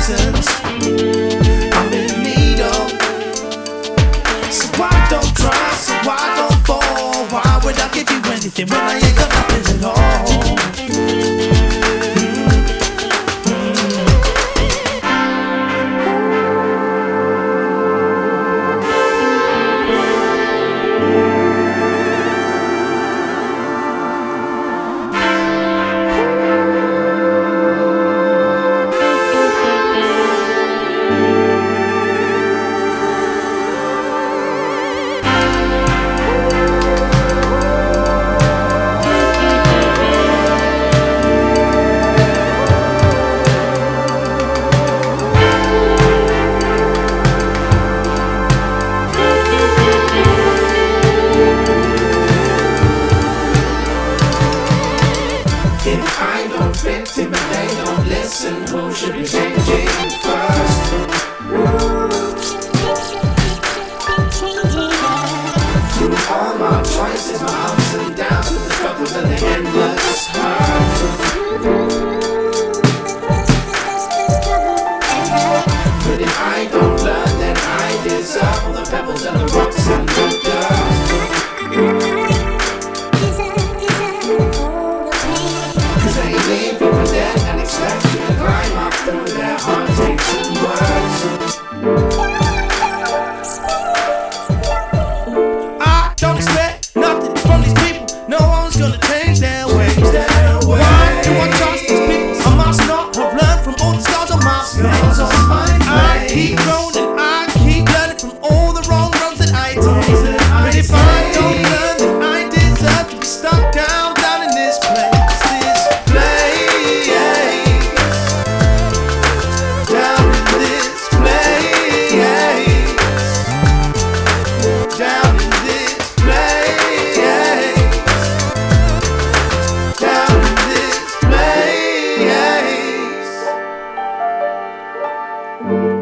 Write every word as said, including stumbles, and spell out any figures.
reasons I'm in need of. So why don't try, so why don't fall? Why would I give you anything when I ain't got nothing at all? If I don't fit in, but they don't listen, who should be changing first? Through all my choices, my ups and downs, the struggles and the endless hurt. But if I don't learn, then I deserve all the pebbles and the rocks and the dirt. Leave people dead and expect you to climb up through their heartaches and words. I don't expect nothing from these people. No one's gonna change their ways. Why do I trust these people? I must not have learned from all the scars on my face. I keep growing and I keep learning from all the wrong roads that I take. But if I don't learn, then I deserve to be stuck down, down in this place. Thank you.